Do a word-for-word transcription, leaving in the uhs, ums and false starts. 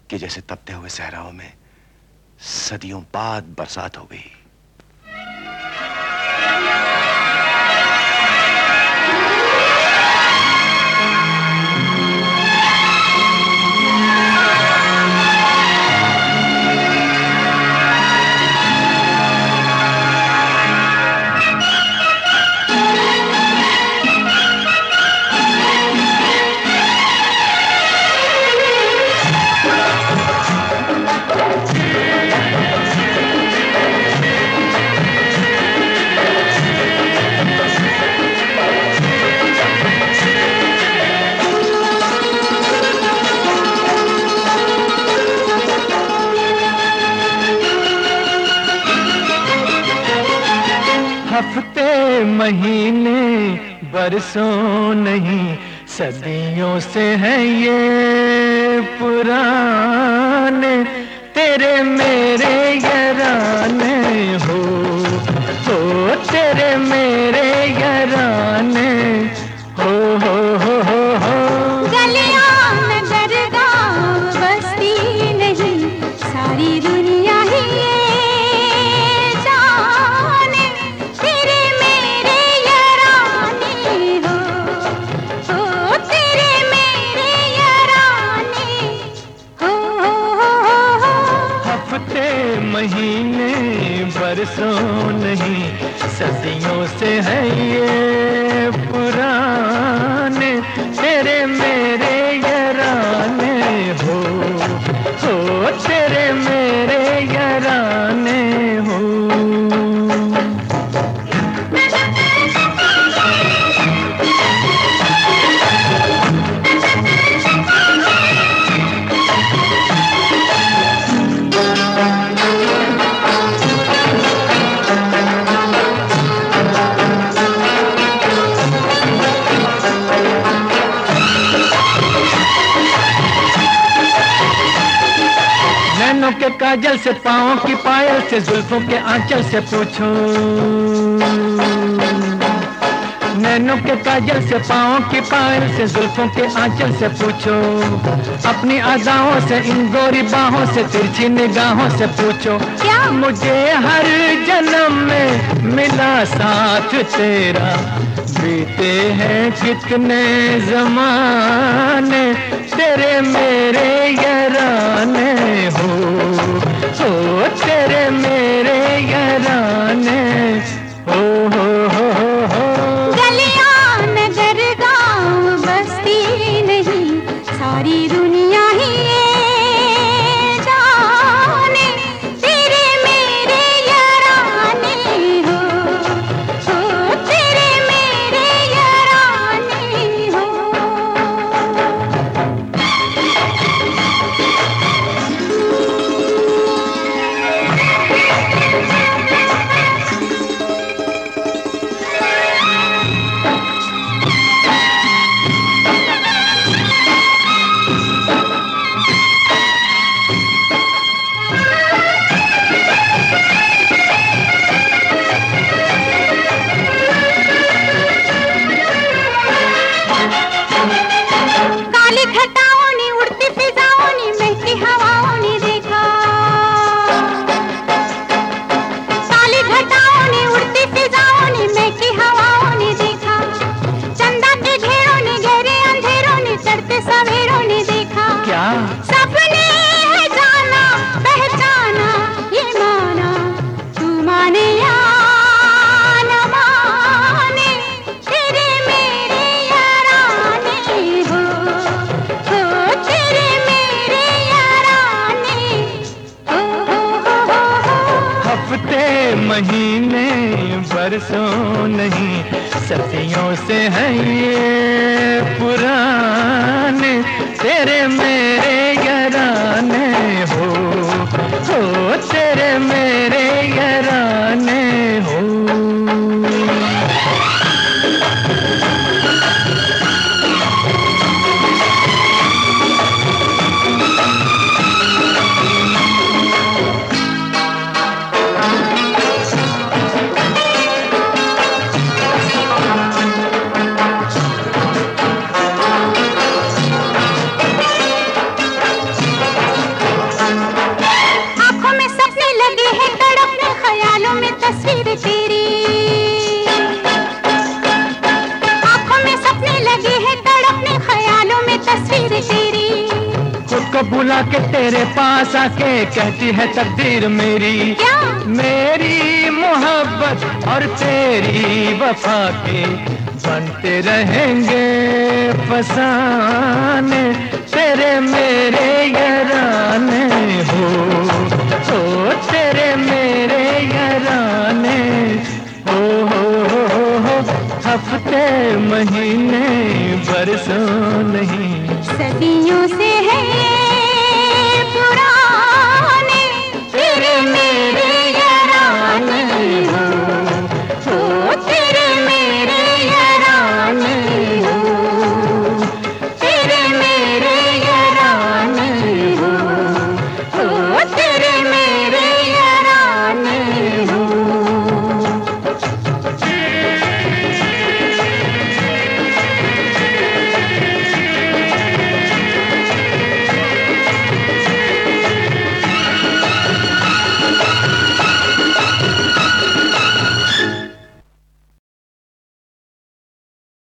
कि जैसे तपते हुए सहराओं में सदियों बाद बरसात हो गई। हफ्ते महीने बरसों नहीं सदियों से है ये पुराने, तेरे मेरे याराने हो हो तेरे मेरे याराने हो हो हो हो हो। गलियां में दरगाह बस्ती नहीं सारी दुनिया ही ये जाने, तेरे मेरे याराने हो हो तेरे मेरे याराने हो हो हो हो। हफ्ते महीने बरसों नहीं सदियों से है ये पुराने, तेरे मेरे याराने हो हो तेरे मेरे याराने हो। नैनों के काजल से पाँव की पायल से जुल्फों के आंचल से पूछो, नैनों के काजल से पाँव की पायल से जुल्फों के आंचल से पूछो, अपनी अदाओं से इन गोरी बाहों से तिरछी निगाहों से पूछो, क्या मुझे हर जन्म में मिला साथ तेरा, बीते हैं कितने जमाने, तेरे मेरे याराने हो हो तेरे मेरे याराने हो हो हो हो हो। गलियां में दरगाह बस्ती नहीं सारी दुनिया ही ये जाने, तेरे मेरे याराने हो हो तेरे मेरे याराने हो। काली घटाओं ने उड़ती फिजाओं ने महकी हवाओं ने देखा, काली घटाओं ने उड़ती फिजाओं ने महकी हवाओं ने देखा, चंदा के ढेरों ने गहरे अंधेरों ने चढ़ते सवेरों ने देखा, क्या सपने है जाना पहचाना ये माना तू माने या न माने, तेरे मेरे याराने हो हो तेरे मेरे याराने हो हो हो हो हो। हफ्ते महीने बरसों नहीं सदियों से है ये पुराने, तेरे मेरे याराने हो हो तेरे मेरे याराने हो। तुझको बुला के तेरे पास आके कहती है तकदीर मेरी, क्या? मेरी मोहब्बत और तेरी वफा के बनते रहेंगे फसाने तेरे मेरे ये